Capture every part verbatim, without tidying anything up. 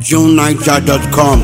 June Niger dot com.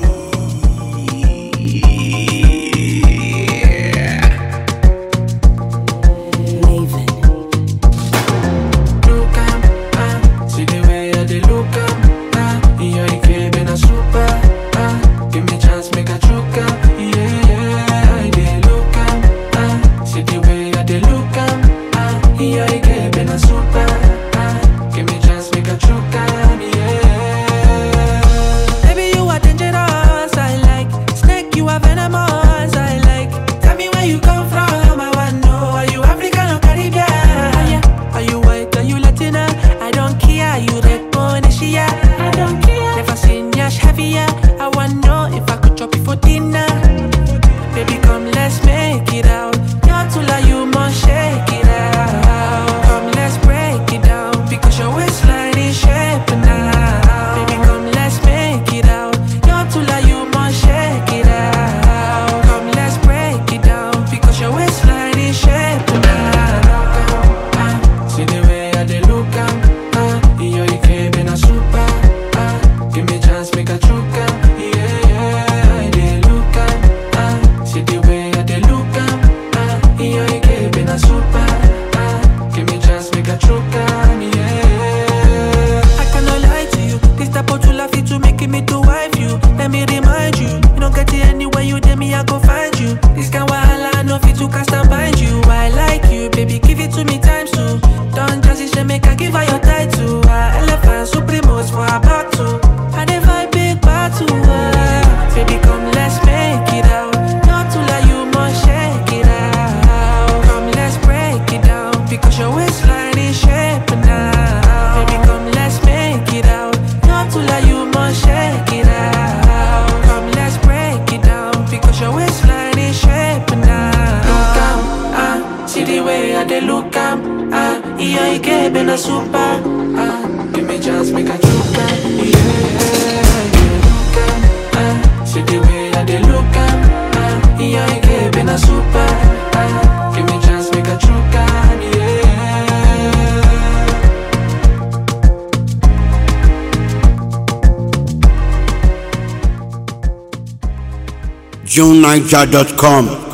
I wanna know if I could chop it for dinner. Baby, come, let's make it out. You're too loud, you must shake it out. Come, let's break it down, because your waistline is shaping now. Baby, come, let's make it out. You're too loud, you must shake it out. Come, let's break it down, because your waistline is shaping now. See the way I dey look am, ah, you're the crib in a super. Ah, give me chance, make a choke am. Me to wife you, let me remind you. You don't get it anywhere you dare me, I go find you. This kind of wahala, I know fit to cast and bind you. I like you, baby, give it to me times two. Don't just say make I give her your title. Uh, elephant supremos for a battle. I never big battle. Uh, baby, come let's make it out. Not to lie, you must shake it out. Come let's break it down, because your waistline is shaping now. Baby, come let's make it out. Not to lie, you must shake it out. Come, let's break it down, because your waistline is shaping now. Look am, ah, see the way I dey look am, ah, yeah, you gave me a super, ah, give me chance, make a choke am, yeah, yeah, look am, ah, see the way I dey look am, ah, yeah, you gave me a super, ah, give me chance, make a choke am, yeah. June Niger dot com.